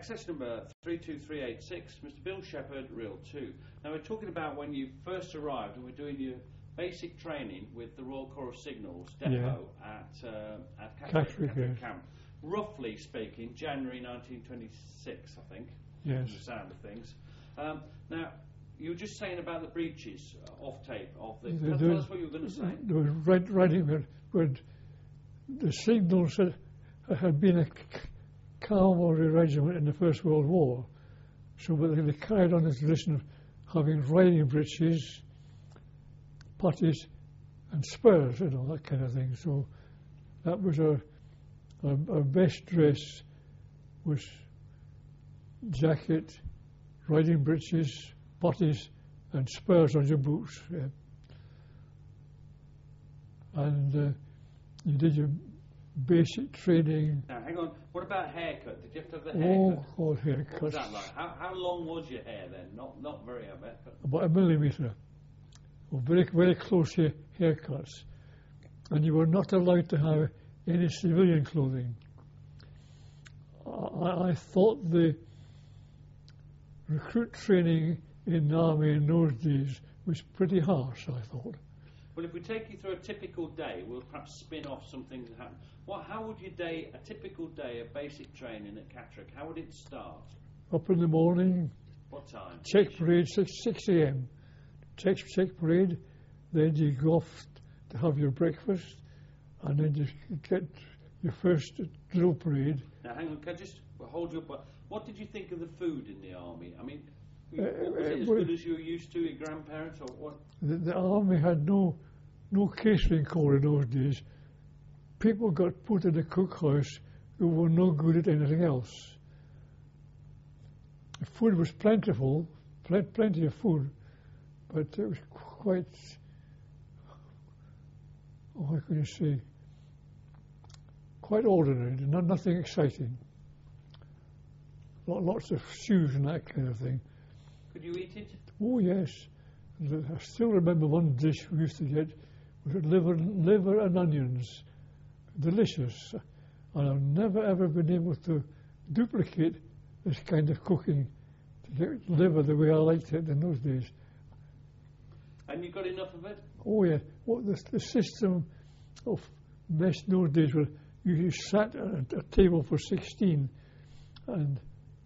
access number 32386, Mr. Bill Shepherd, Reel 2. Now we're talking about when you first arrived and we're doing your basic training with the Royal Corps of Signals depot at Catterick Camp. Roughly speaking, January 1926, I think. Yes. From the sound of things. Now, you were just saying about the breaches off tape. Tell us what you were going to say. There was writing where the Signals had been a cavalry regiment in the First World War, so they carried on the tradition of having riding breeches, puttees, and spurs, that kind of thing. So that was our best dress was jacket, riding breeches, puttees, and spurs on your boots. Yeah. And you did your basic training. Now, hang on. What about haircut? Did you have to have the haircut? Oh, haircut. What was that like? How long was your hair then? Not very, I bet. About a millimetre. Well, very, very close haircuts. And you were not allowed to have any civilian clothing. I thought the recruit training in the army in those days was pretty harsh, I thought. Well, if we take you through a typical day, we'll perhaps spin off some things that happen. How would a typical day of basic training at Catterick, how would it start? Up in the morning. What time? Check parade, 6 a.m. Check parade, then you go off to have your breakfast, and then you get your first drill parade. Now, hang on, can I just hold you up? What did you think of the food in the army? I mean, was it as good as you were used to, your grandparents, or what? The army had no catering corps in those days. People got put in the cookhouse who were no good at anything else. The food was plentiful, plenty of food, but it was quite, how can you say, quite ordinary, nothing exciting. Lots of stews and that kind of thing. Could you eat it? Oh, yes. I still remember one dish we used to get was liver and onions. Delicious. And I've never ever been able to duplicate this kind of cooking to get liver the way I liked it in those days. And you got enough of it? Oh, yeah. The system of mess in those days were you sat at a table for 16 and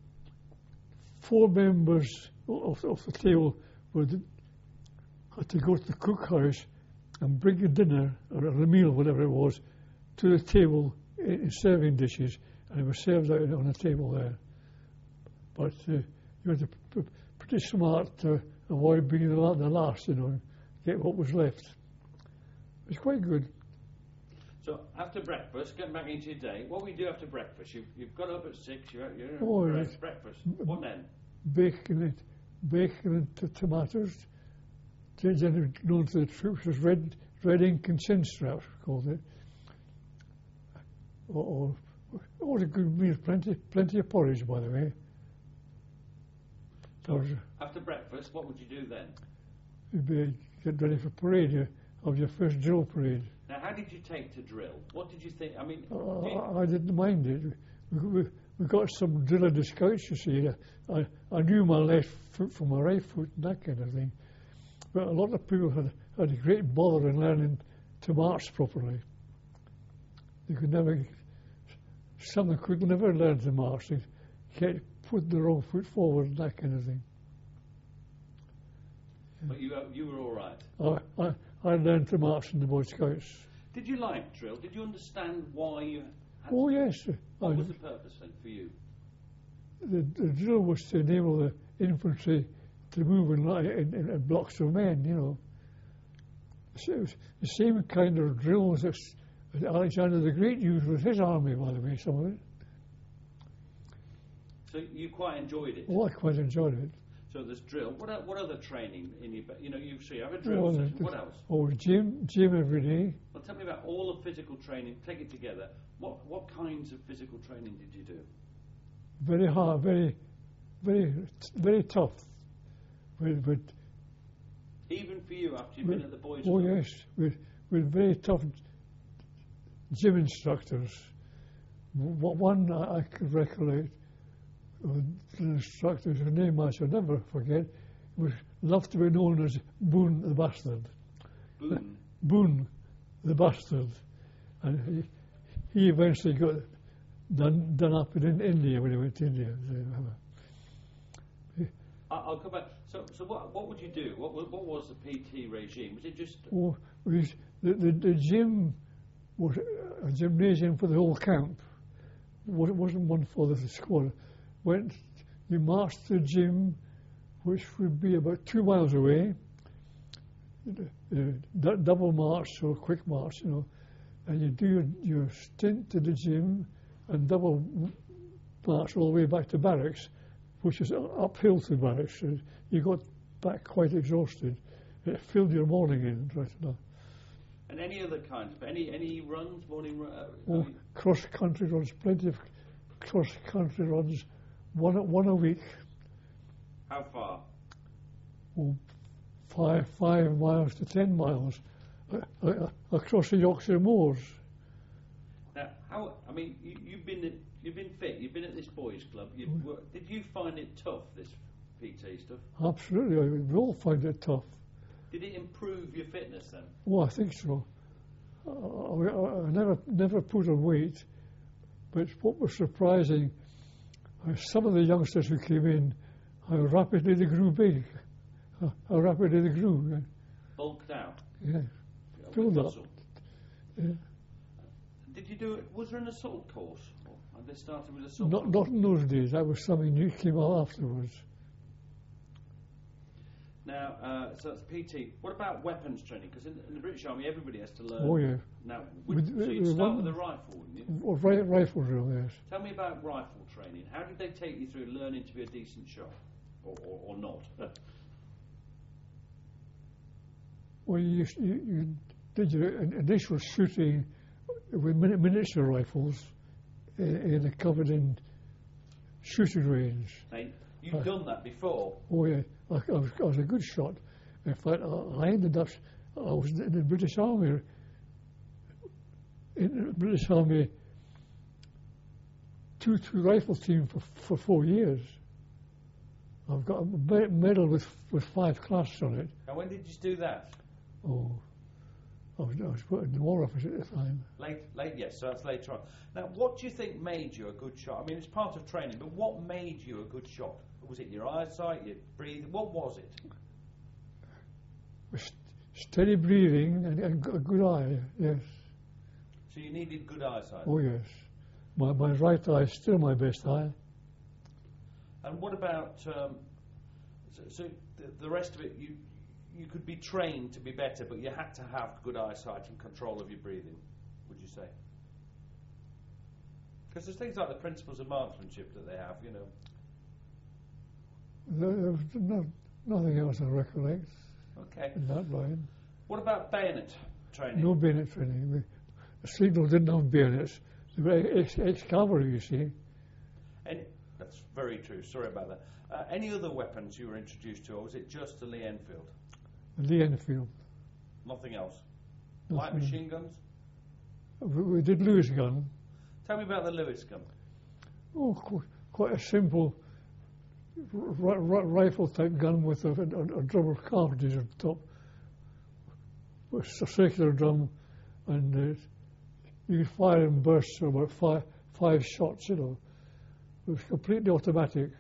4 members of the table had to go to the cookhouse and bring a dinner or a meal, whatever it was, to the table in serving dishes, and it was served out on a table there. But you had to be pretty smart to avoid being the last, get what was left. It was quite good. So after breakfast, getting back into your day, what we do after breakfast? You've got up at 6. You're at breakfast. What then? Bacon and tomatoes. Generally known to the troops as red ink and chin straps, we called it. Or a good meal, plenty of porridge, by the way. So after breakfast, what would you do then? You'd get ready for parade. You have your first drill parade. Now, how did you take to drill? What did you think? I mean, I didn't mind it. We got some drill in the scouts, you see. I knew my left foot from my right foot and that kind of thing. But a lot of people had a great bother in learning to march properly. Some could never learn to march. They kept putting the wrong foot forward and that kind of thing. But you were all right? I learned to march in the Boy Scouts. Did you like drill? Did you understand why you had to? Yes. What was the purpose then for you? The drill was to enable the infantry to move in blocks of men, It was the same kind of drills that Alexander the Great used with his army, by the way, some of it. So you quite enjoyed it? Oh, I quite enjoyed it. So there's drill. What other training in your? You have a drill session. What else? Oh, gym every day. Well, tell me about all the physical training. Take it together. What kinds of physical training did you do? Very hard, very tough. But even for you, after you've been at the boys' school? Oh, yes, with very tough gym instructors. One I could recollect the instructor, whose name I shall never forget, was loved to be known as Boone the Bastard. Boone. Boone the Bastard. And he eventually got done up in India when he went to India. I'll come back. So what would you do? What was the PT regime? Was it just... Oh, the gym was a gymnasium for the whole camp. It wasn't one for the squad. You marched to the gym, which would be about 2 miles away, double march or quick march, and you do your stint to the gym and double march all the way back to barracks, which is uphill to barracks. So you got back quite exhausted. It filled your morning in right enough. And any other kinds? Any runs, morning runs? Cross-country runs, plenty of cross-country runs, one a week. How far? 5 miles to 10 miles across the Yorkshire moors. Now, you've been fit. You've been at this boys' club. Did you find it tough, this PT stuff? Absolutely, we all find it tough. Did it improve your fitness then? Oh, I think so. I never put on weight, but what was surprising, some of the youngsters who came in, how rapidly they grew big, how rapidly they grew. Yeah. Bulked out? Yeah, filled up. Yeah. Did you do it? Was there an assault course? Or had they started with assault? Not in those days. That was something new came out afterwards. Now, so that's PT. What about weapons training? Because in the British Army, everybody has to learn. Oh, yeah. Now, so you'd start with a rifle, wouldn't you? Well, rifle drill, yes. Tell me about rifle training. How did they take you through learning to be a decent shot, or not? Well, you did your initial shooting with miniature rifles in a covered-in shooting range. Now, you've done that before? Oh, yeah. I was a good shot. In fact, I ended up... I was in the British Army. In the British Army, two rifle team for 4 years. I've got a medal with 5 clasps on it. Now, when did you do that? Oh, I was in the War Office at the time. Late, yes, so that's later on. Now, what do you think made you a good shot? I mean, it's part of training, but what made you a good shot? Was it your eyesight, your breathing? What was it? Steady breathing and a good eye, yes. So you needed good eyesight? Oh, yes. My right eye is still my best eye. And what about... so the rest of it, you could be trained to be better, but you had to have good eyesight and control of your breathing, would you say? Because there's things like the principles of marksmanship that they have, There was nothing else I recollect. Okay. In that line. What about bayonet training? No bayonet training. The signal didn't have bayonets. They were ex-cavalry, you see. That's very true. Sorry about that. Any other weapons you were introduced to, or was it just the Lee Enfield? The Lee Enfield. Nothing else? Nothing. Light machine guns? We did Lewis gun. Tell me about the Lewis gun. Oh, quite a simple rifle-type gun with a drum of cartridges on top. It's a circular drum, and you fire in bursts of about five shots, It was completely automatic.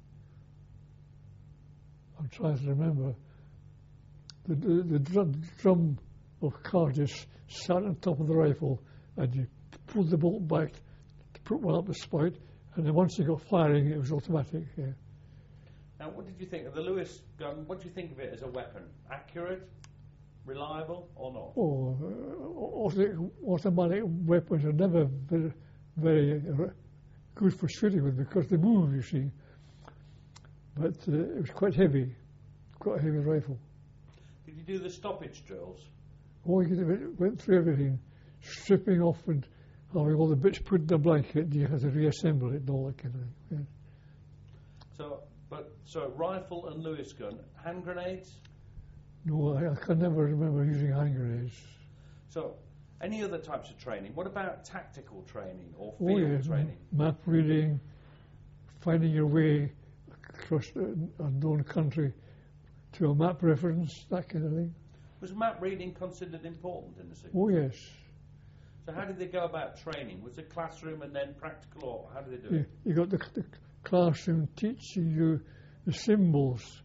I'm trying to remember. The drum of cartridges sat on top of the rifle, and you pulled the bolt back to put one up the spout, and then once you got firing, it was automatic. Yeah. Now, what did you think of the Lewis gun? What do you think of it as a weapon? Accurate, reliable, or not? Automatic weapons are never very good for shooting with because they move, you see. But it was quite a heavy rifle. Did you do the stoppage drills? Oh, you went through everything, stripping off and having all the bits put in the blanket. You had to reassemble it and all that kind of thing. Yeah. So rifle and Lewis gun, hand grenades? No, I can never remember using hand grenades. So, any other types of training? What about tactical training or field training? Map reading, finding your way across a unknown country to a map reference, that kind of thing. Was map reading considered important in the signals? Oh yes. So how did they go about training? Was it classroom and then practical, or how did they do it? You got the classroom teaching you the symbols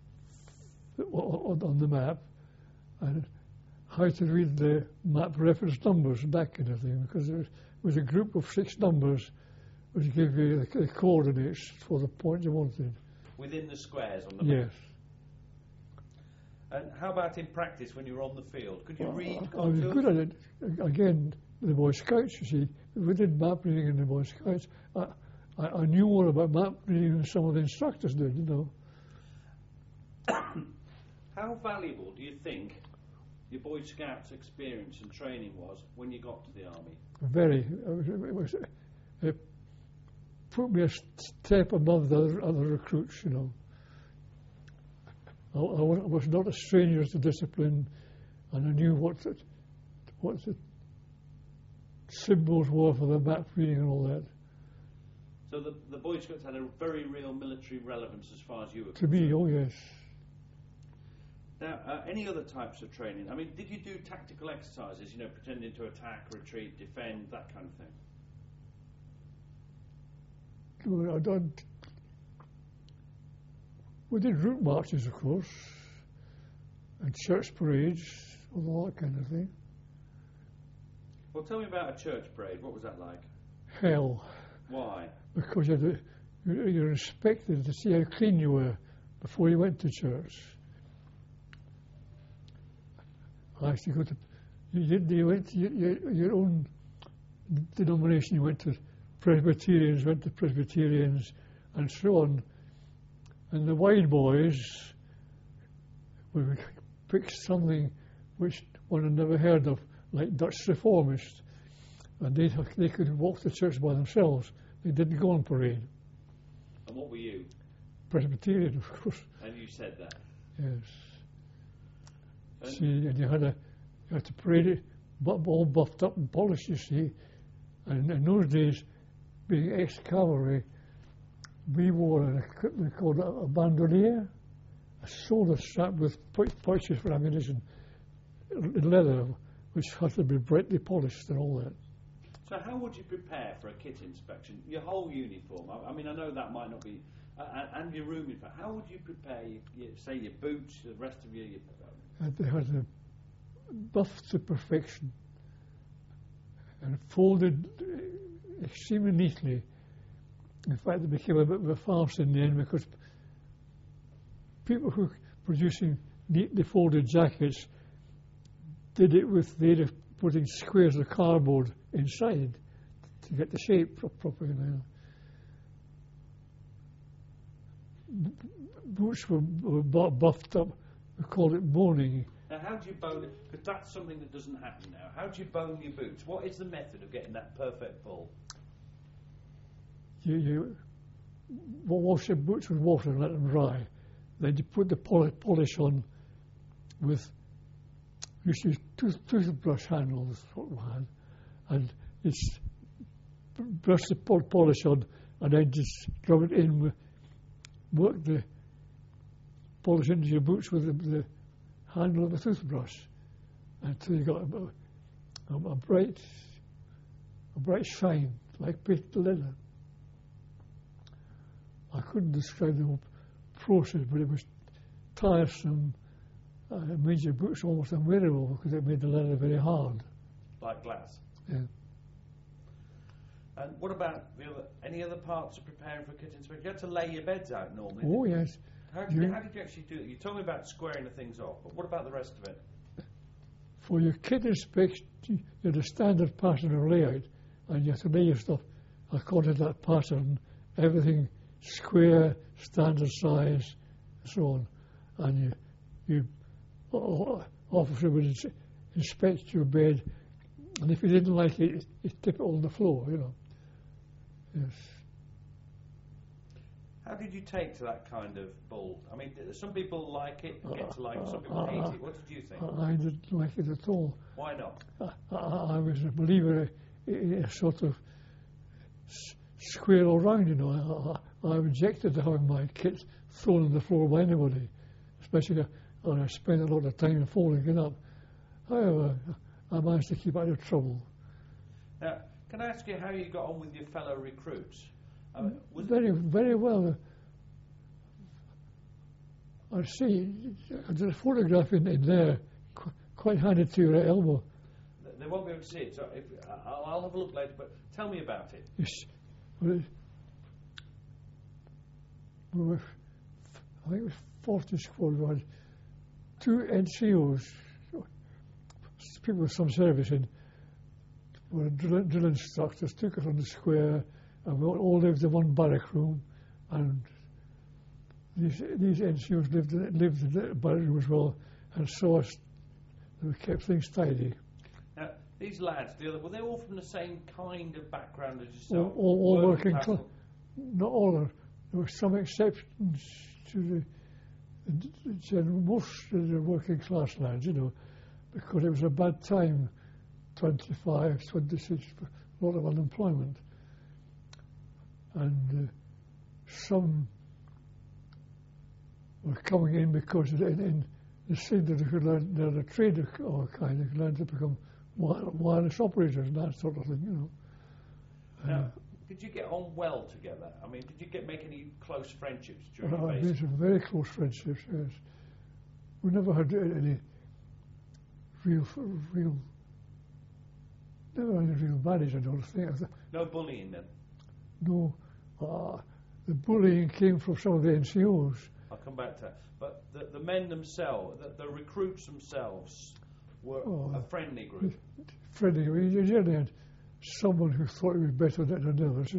on the map and how to read the map reference numbers and that kind of thing, because there was a group of 6 numbers which give you the coordinates for the point you wanted. Within the squares on the map? Yes. And how about in practice when you were on the field? Could you read I was contours? good at it. Again, the Boy Scouts, you see, we did map reading in the Boy Scouts. I knew more about map reading than some of the instructors did, you know. How valuable do you think your Boy Scouts experience and training was when you got to the Army? Very. It put me a step above the other recruits, you know. I was not a stranger to discipline, and I knew what the symbols were for the map reading and all that. So the Boy Scouts had a very real military relevance as far as you were To me, oh yes. Now, any other types of training? I mean, did you do tactical exercises, you know, pretending to attack, retreat, defend, that kind of thing? We did route marches, of course, and church parades, all that kind of thing. Well, tell me about a church parade. What was that like? Hell. Why? Because you're expected to see how clean you were before you went to church. I used to go to, you went to your own denomination, you went to Presbyterians, and so on. And the wide boys would pick something which one had never heard of, like Dutch Reformists, and they could walk to church by themselves. They didn't go on parade. And what were you? Presbyterian, of course. And you said that? Yes. See, and you had to parade it, all buffed up and polished, you see. And in those days, being ex-cavalry, we wore an equipment called a bandolier, a shoulder strap with pouches for ammunition in leather, which had to be brightly polished and all that. So how would you prepare for a kit inspection? Your whole uniform, I mean, I know that might not be, and your room uniform. How would you prepare, say, your boots, the rest of your They had to buff to perfection and folded extremely neatly. In fact, it became a bit of a farce in the end because people who were producing neatly folded jackets did it with the aid of putting squares of cardboard inside to get the shape properly. Boots were buffed up. We called it boning. Now, how do you bone it? Because that's something that doesn't happen now. How do you bone your boots? What is the method of getting that perfect pull? You wash your boots with water and let them dry. Then you put the polish on with usually toothbrush handles, and it's brush the polish on, and then just rub it in, work the polish into your boots with the handle of a toothbrush until you got a bright shine like painted leather. I couldn't describe the whole process, but it was tiresome. It made your boots almost unwearable because it made the leather very hard. Like glass? Yeah. And what about any other parts of preparing for a kit inspection? You had to lay your beds out normally. Oh, yes. How did you actually do it? You told me about squaring the things off, but what about the rest of it? For your kit inspection, you had a standard pattern of layout, and you had to lay your stuff according to that pattern, everything square, standard size, and so on. And you officer would inspect your bed, and if you didn't like it, you'd tip it on the floor, you know. Yes. How did you take to that kind of bull? I mean, some people like it, get to like it, some people hate it. What did you think? I didn't like it at all. Why not? I was a believer in a sort of square all round, you know. I objected to having my kit thrown on the floor by anybody, especially when I spent a lot of time folding it up. However, I managed to keep out of trouble. Now, can I ask you how you got on with your fellow recruits? Very, very well. I see, there's a photograph in there, quite handy to your elbow. They won't be able to see it, so I'll have a look later, but tell me about it. Yes. Well, I think it was 40 squad. We had 2 NCOs, people with some service in, were drill instructors, took us on the square, and we all lived in one barrack room, and these NCOs lived in the barrack room as well, and saw us, we kept things tidy. Now, these lads, were they all from the same kind of background as yourself? All working class. Not all. There were some exceptions to the general. Most of the working class lads, because it was a bad time, 25, 26, a lot of unemployment. And some were coming in because in the scene that they could learn a trade or kind, they could learn to become wireless operators and that sort of thing, Now, did you get on well together? I mean, did you make any close friendships during your basic? I made some very close friendships, yes. We never had any never had any real baddies, I don't think. No bullying then? No. The bullying came from some of the NCOs. I'll come back to that. But the men themselves, the recruits themselves, were a friendly group. Friendly. You generally had someone who thought he was better than others,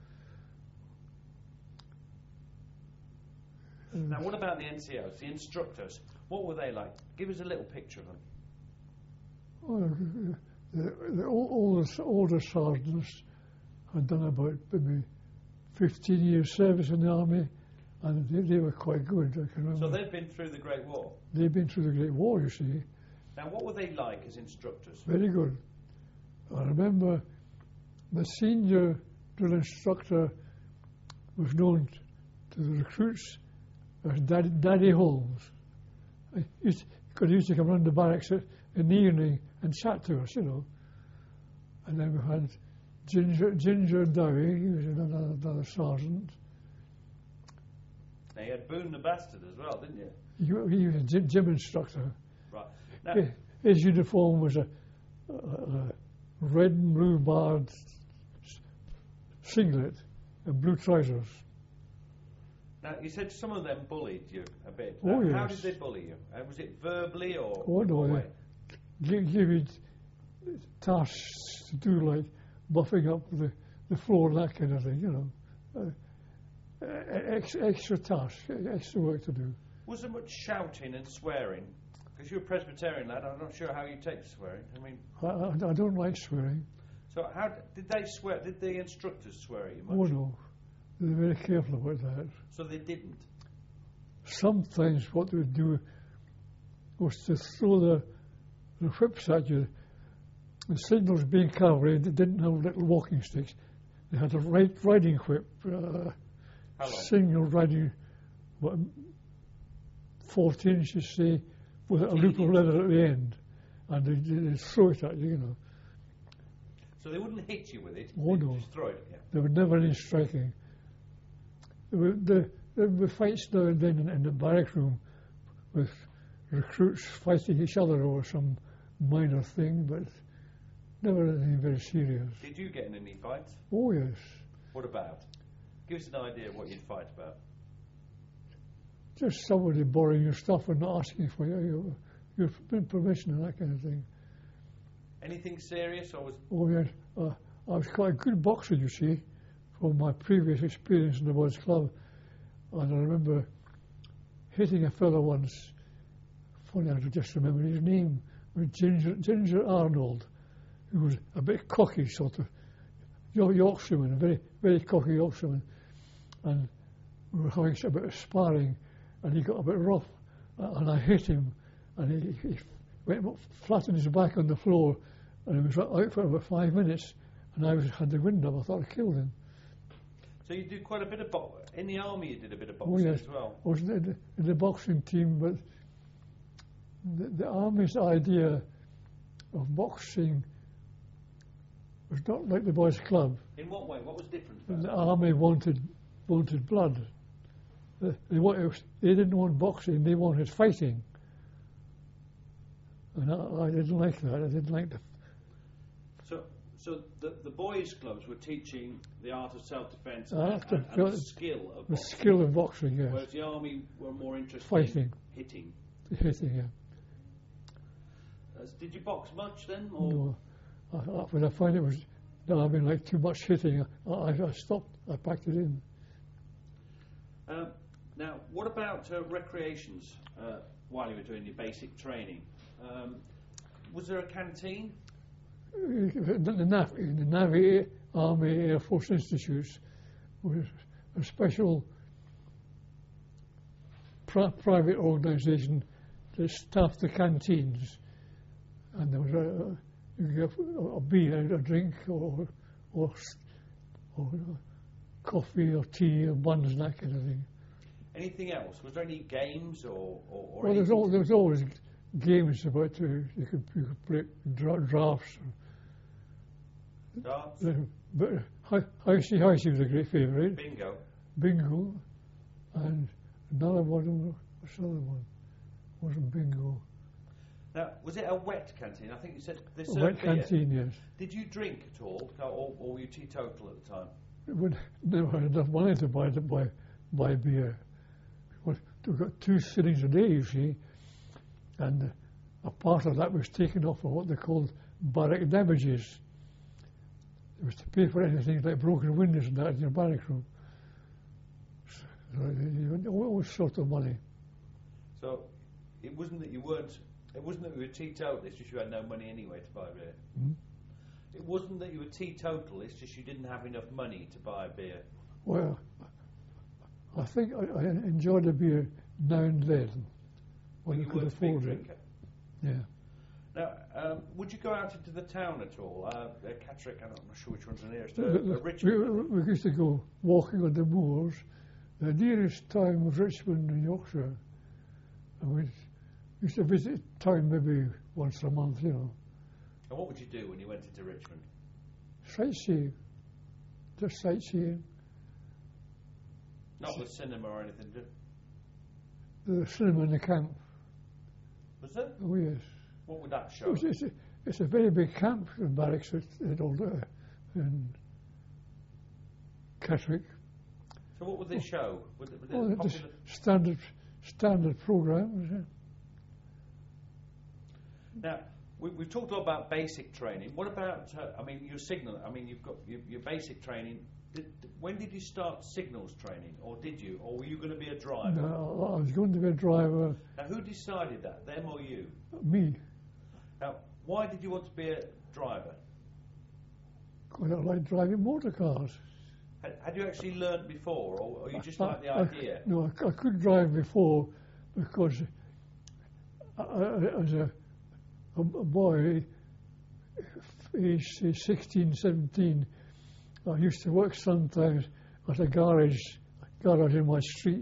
Now, what about the NCOs, the instructors? What were they like? Give us a little picture of them. The older sergeants had done about maybe 15 years service in the army, and they were quite good, I can remember. So they've been through the Great War? They've been through the Great War, you see. Now, what were they like as instructors? Very good. I remember the senior drill instructor was known to the recruits as Daddy Holmes. He used to come round the barracks in the evening and chat to us, And then we had Ginger Dowie, he was another sergeant. Now, you had Boone the Bastard as well, didn't you? He was a gym instructor. Right. Now, his uniform was a red and blue barred singlet and blue trousers. Now, you said some of them bullied you a bit. Oh, yes. How did they bully you? Was it verbally or? Oh, no. Give you tasks to do, like buffing up the floor and that kind of thing, extra tasks, extra work to do. Was there much shouting and swearing? Because you're a Presbyterian lad, I'm not sure how you take swearing. I mean, I don't like swearing. So how did they swear? Did the instructors swear at you much? Oh, no. They were very careful about that. So they didn't? Sometimes what they would do was to throw the whips at you. The signals being cavalry, they didn't have little walking sticks. They had a riding whip, single riding, 14 inches, say, with a loop of leather at the end. And they'd throw it at you, So they wouldn't hit you with it? Oh, they'd no. Just throw it at you? There were never any striking. There were fights now and then in the barrack room with recruits fighting each other over some minor thing, but never anything very serious. Did you get in any fights? Oh, yes. What about? Give us an idea of what you'd fight about. Just somebody borrowing your stuff and not asking for your permission and that kind of thing. Anything serious, or was? Oh, yes. I was quite a good boxer, you see, from my previous experience in the boys' club. And I remember hitting a fellow once. Funny, I just remember his name. Was Ginger Arnold, who was a bit cocky, sort of Yorkshireman, a very, very cocky Yorkshireman. And we were having a bit of sparring, and he got a bit rough, and I hit him, and he went flat on his back on the floor, and he was out for about 5 minutes, and I had the wind up. I thought I killed him. So you do quite a bit of in the army. You did a bit of Oh, boxing yes. as well. I was in the boxing team, but the army's idea of boxing was not like the boys' club. In what way? What was different about The it? army wanted blood. They didn't want boxing, they wanted fighting. And I didn't like that. I didn't like the... So the boys' clubs were teaching the art of self-defence I and the skill of the boxing. skill of boxing, yes. Whereas the army were more interested Fighting. in hitting. Hitting, yeah. Did you box much then? Or? No. When I found it was the army like too much hitting, I stopped. I packed it in. Now, what about recreations while you were doing your basic training? Was there a canteen? The Navy, Army, Air Force Institutes was a special private organisation that staffed the canteens, and there was you get a beer, a drink, or coffee or tea or buns and that kind of thing. Anything else? Was there any games or Well, there was always games about you could play drafts. Darts? But Housey was a great favourite. Bingo. And another one, what's the other one? Wasn't bingo. Now, was it a wet canteen? I think you said this. A wet canteen, yes. Did you drink at all, or were you teetotal at the time? We never had enough money to buy beer. Well, we got 2 shillings a day, you see, and a part of that was taken off of what they called barrack damages. It was to pay for anything like broken windows and that in your barrack room. So all sorts of money. So it wasn't that you weren't. It wasn't that you were teetotal. It's just you had no money anyway to buy beer. Mm. It wasn't that you were teetotal. It's just you didn't have enough money to buy a beer. Well, I think I enjoyed a beer now and then when you could afford it. Yeah. Now, would you go out into the town at all? Catterick, I'm not sure which one's the nearest. Richmond. We used to go walking on the moors. The nearest town was Richmond in Yorkshire. And we used to visit town maybe once a month, you know. And what would you do when you went into Richmond? Sightseeing. Just sightseeing. Not with cinema or anything, did The cinema in the camp. Was there? Oh, yes. What would that show? It's a very big camp in barracks in Catterick. So what would they show? Would Standard programs. Yeah. Now, we've talked a lot about basic training. What about, your signal? I mean, you've got your basic training. When did you start signals training? Or did you? Or were you going to be a driver? No, I was going to be a driver. Now, who decided that, them or you? Me. Now, why did you want to be a driver? Because I like driving motor cars. Had you actually learned before, or you just like the idea? I could drive before because as a boy, aged 16, 17, I used to work sometimes at a garage in my street,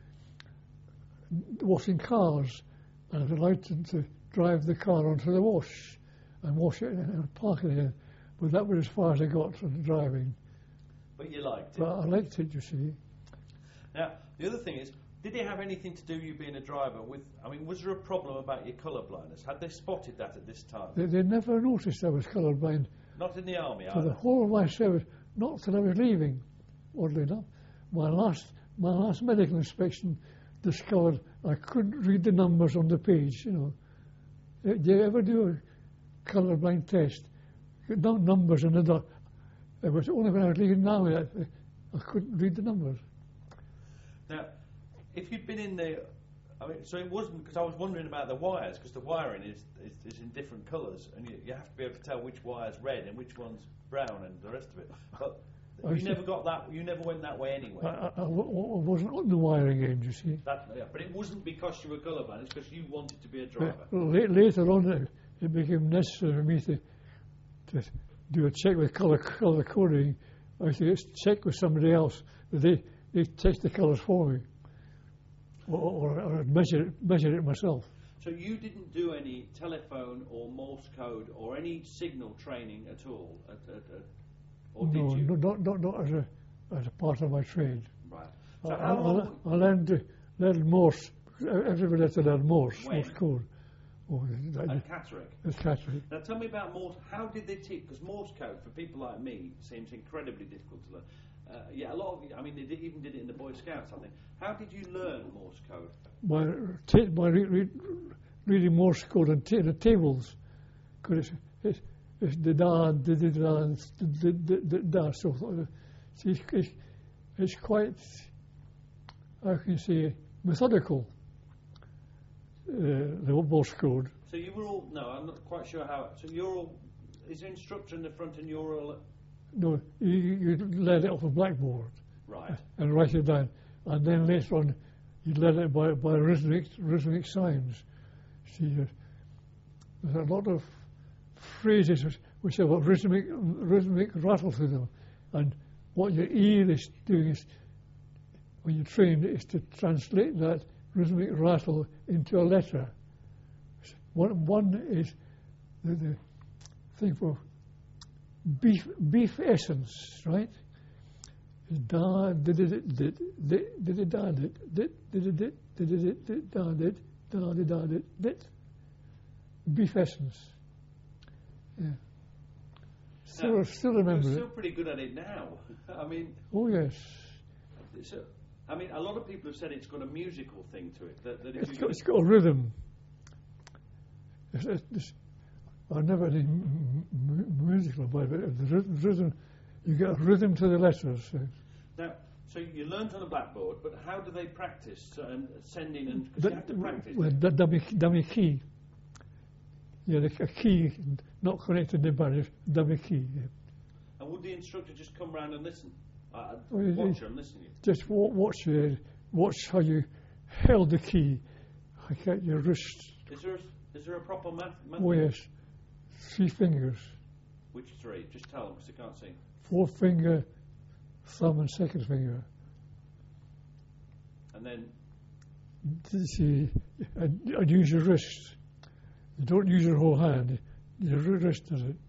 washing cars, and I'd like to drive the car onto the wash and wash it and park it in. But that was as far as I got from driving. But you liked it? But I liked it, you see. Now, the other thing is, did it have anything to do with you being a driver with, was there a problem about your colour blindness? Had they spotted that at this time? They never noticed I was colourblind. Not in the army, for the whole of my service, not till I was leaving, oddly enough. My last medical inspection discovered I couldn't read the numbers on the page, you know. Did you ever do a colourblind test? No numbers in the it was only when I was leaving now that I couldn't read the numbers. Now, if you'd been in the... so it wasn't... Because I was wondering about the wires, because the wiring is in different colours, and you have to be able to tell which wire's red and which one's brown and the rest of it. But you never got that... You never went that way anyway. I wasn't on the wiring end, you see. But it wasn't because you were colourblind, it's because you wanted to be a driver. Later on, it became necessary for me to do a check with colour coding I used to check with somebody else that they test the colours for me, or I'd measure it myself. So you didn't do any telephone or Morse code or any signal training at all, or did you? No, not as a part of my trade. Right. So I learned Morse. Everybody had to learn Morse code. At Catterick. At Catterick. Now tell me about Morse. How did they teach? Because Morse code for people like me seems incredibly difficult to learn. A lot of, I mean, they even did it in the Boy Scouts, I think. How did you learn Morse code? By reading Morse code on the tables, because it's the da, so it's quite, how can you say, methodical. The Morse code. So you were all, no, I'm not quite sure how. So you're all, is there instructor in the front and you're all? No, you learn it off a blackboard. Right. And write it down, and then later on you learn it by rhythmic signs. See, there's a lot of phrases which have a rhythmic rattle to them, and what your ear is doing is, when you're trained, is to translate that rhythmic rattle into a letter. One is the thing for beef essence, right? Da did it da did beef essence. Yeah. Still remember you're it. Still pretty good at it now. I mean. Oh yes. So, I mean, a lot of people have said it's got a musical thing to it. That if it's got a rhythm. I never did musical about it, but the rhythm, you get a rhythm to the letters. Now, so you learnt on a blackboard, but how do they practice and sending and because you have to practice? Well, dummy key. Yeah, a key not connected to the barrier, dummy key. Yeah. And would the instructor just come round and listen? Watch and listen to you? Just watch how you held the key. I get your wrist. Is there a proper method? Oh yes, 3 fingers. Which 3? Just tell them because they can't see. 4th finger, thumb and 2nd finger. And then? See, and use your wrist. You don't use your whole hand. Your wrist does it.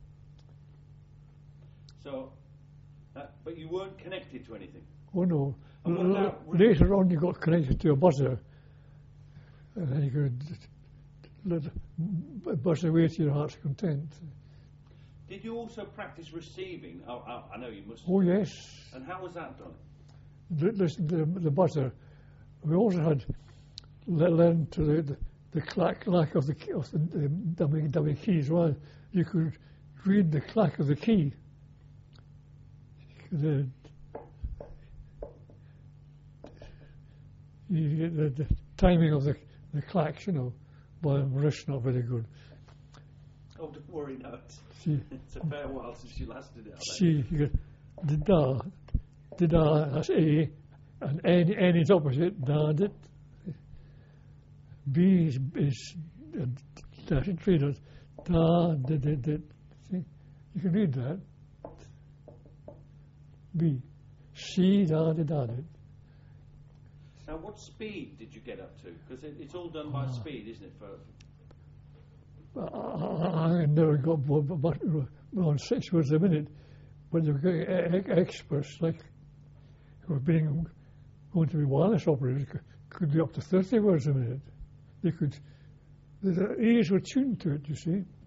So, but you weren't connected to anything? Oh no. Later on you got connected to a buzzer. And then you could buzz away to your heart's content. Did you also practice receiving? I know you must. Oh yes. And how was that done? Listen to the buzzer. We also had learned to the clack of the dummy keys. Well, you could read the clack of the key. The timing of the clacks, but my wrist's not very good. Oh, don't worry, no. See, it's a fair while since you last did it. See, you get the da, that's A, and N is opposite, da, dit. B is that's three dots, da, dit. See, you can read that. B, C, da, dit. Now, what speed did you get up to? Because it's all done by speed, isn't it? I never got on 6 words a minute, but you're getting experts like who are going to be wireless operators could be up to 30 words a minute. Their ears were tuned to it, you see.